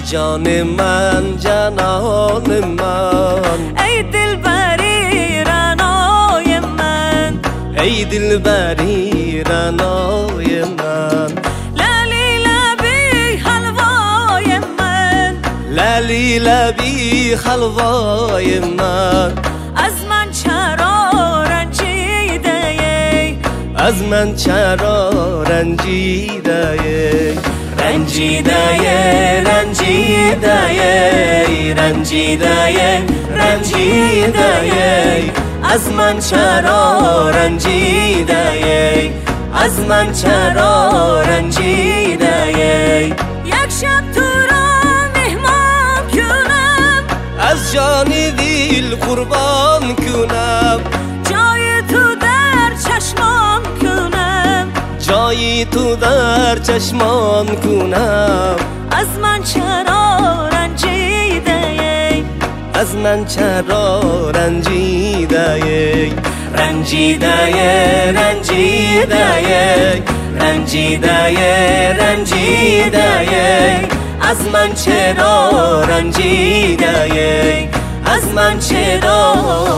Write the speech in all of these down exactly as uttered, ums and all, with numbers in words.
ای جان من جنان من، ای دلبری رنای من، ای دلبری رنای من، للی لبی حلوای من، للی لبی حلوای من، از من چرا رنجیده ای، از من چرا رنجیده ای، رنجیده ای رنجیده ای رنجیده ای رنجیده ای، از من چرا رنجیده ای، از من چرا رنجیده ای. یک شب تو را مهمان کنم، از جان دل قربان کنم، جای تو در چشمان کنم، جای تو در چشمان کنم، از من چرا رنجیده ای، از من چرا رنجیده ای، رنجیده ای رنجیده ای رنجیده ای رنجیده ای، از من چرا رنجیده ای، از من چرا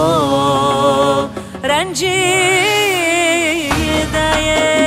رنجیده ای.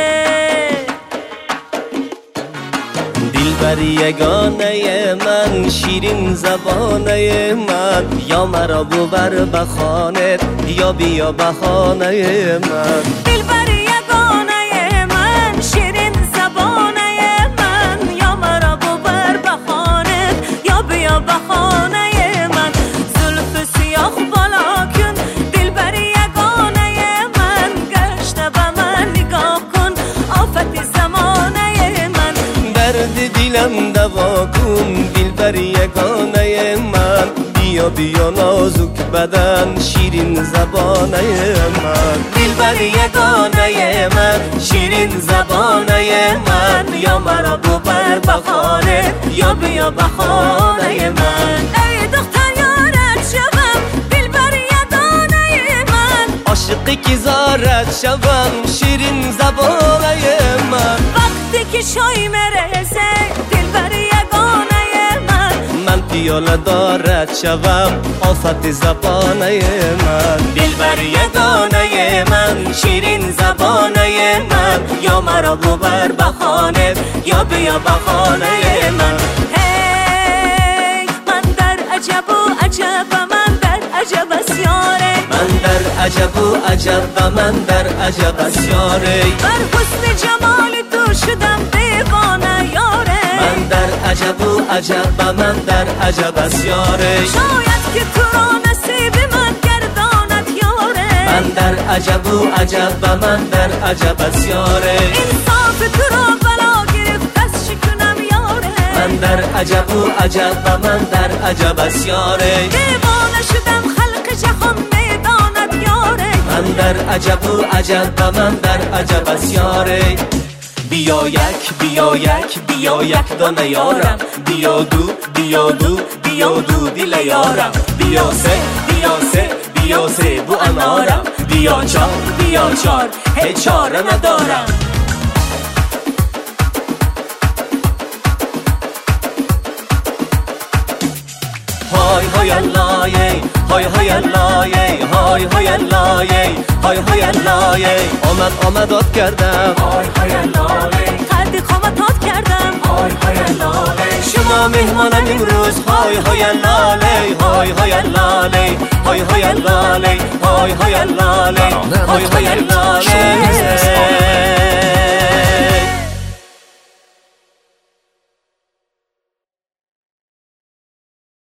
دلبر یگانه من، شیرین زبانه من، یا مرا ببر بخانت یا بیا بخانه من. دلبر یگانه من، شیرین زبانه من، یا مرا ببر بخانت یا بیا بخانه من. زلف سیاه بالا کن دلبر یگانه من، گشته به من نگاه کن آفت زمانه من. درد دلم دوا کن دلبر یگانه من، بیا بیا نازک بدن شیرین زبانه من. دلبر یگانه من، شیرین زبانه من، یا مرا ببر بخانه یا بیا بخانه من. ای دختر یارت شوم دلبر یگانه من، عاشقی که زارت شوم شیرین زبانه من. وقتی که شای مرسه دلبر یگانه من، من پیاله دارد شوم آفت زبانه من. دلبر یگانه من، شیرین زبانه من، یا مرا ببر بخانه یا بیا بخانه من. هی من در عجب و عجب و من در عجب اسیاره، من در عجب و عجب و من در عجب اسیاره، بر حسن جمال تو شدم دیوانه یاره. من در عجب و عجب و من در عجب اسیاره، شاید که تو را نصیب من گرداند یاره. من در عجب و عجب و من در عجب اسیاره، انصاف تو را بلا گرفت از شکنم یاره. من در عجب و عجب و من در عجب اسیاره، دیوانه شدم خلق جهان میداند یاره. من در عجب و عجب و من در عجب اسیاره. بیا یک بیا یک بیا یک دانه یارم، بیا دو بیا دو بیا دو دل یارم، بیا سه بیا سه بیا سه بو انارم، بیا چار بیا چار هیچ چاره ندارم. های های اللهی های های اللهی های های اللهی های های اللهی، آمد آمدات کردم های های اللهی، قد قامتات کردم های های اللهی. شما مهمانم امروز های های اللهی های های اللهی های های اللهی های های اللهی های های اللهی.